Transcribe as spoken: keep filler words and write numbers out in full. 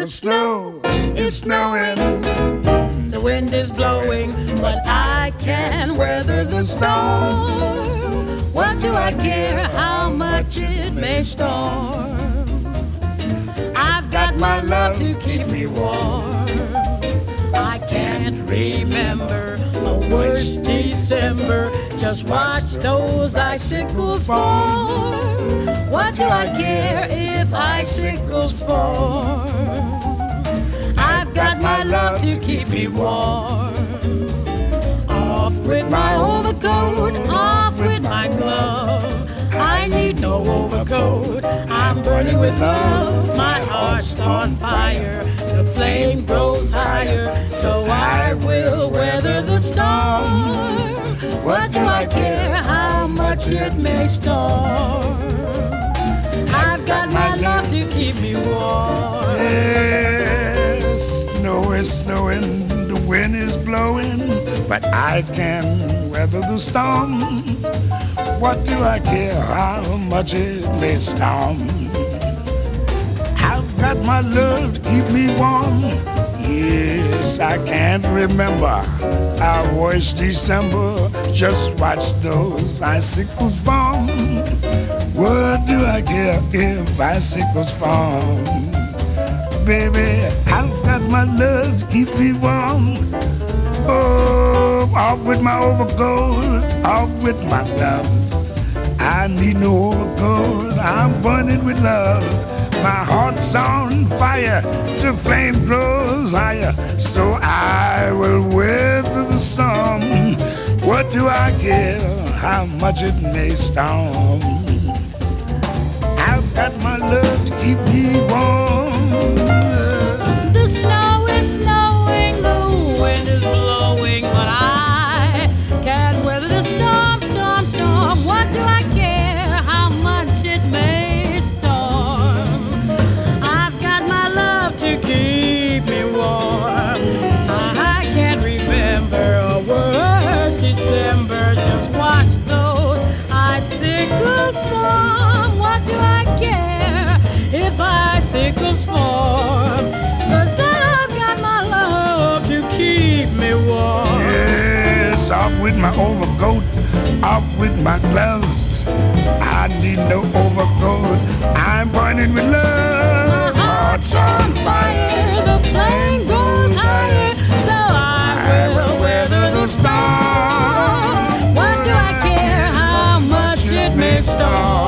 The snow is snowing, the wind is blowing, but I can weather the storm. What do I care how much it may storm? I've got my love to keep me warm. I can't remember a worse December. Just watch those icicles fall. What do I care if icicles fall? I've got my love to keep me warm. Off with my overcoat, off with my glove. I need no overcoat, I'm burning with love. My heart's on fire, the flame grows higher, so I will weather the storm. What do I care how much it may storm? I've got my love to keep me warm. Yes, snow is snowing, the wind is blowing, but I can weather the storm. What do I care how much it may storm? I've got my love to keep me warm. Yes, I can't remember our worst December. Just watch those icicles fall. What do I care if icicles fall? Baby, I've got my love to keep me warm. Oh, off with my overcoat, off with my gloves. I need no overcoat, I'm burning with love. My heart's on fire, the flame grows higher, so I will weather the storm. What do I care how much it may storm? I've got my love to keep me warm. The snow is snowing, the wind is blowing, but I can weather the storm, storm, storm. What do I care how much it may storm? I've got my love to keep me warm. I can't remember a worse December. Just watch those icicles fall. What do I care if icicles fall? 'Cause then I've got my love to keep me warm. Yes, off with my overcoat, off with my gloves. I need no overcoat, I'm burning with love. My heart's on fire, the flame grows higher, so I will weather the storm. What do I care how much it may storm?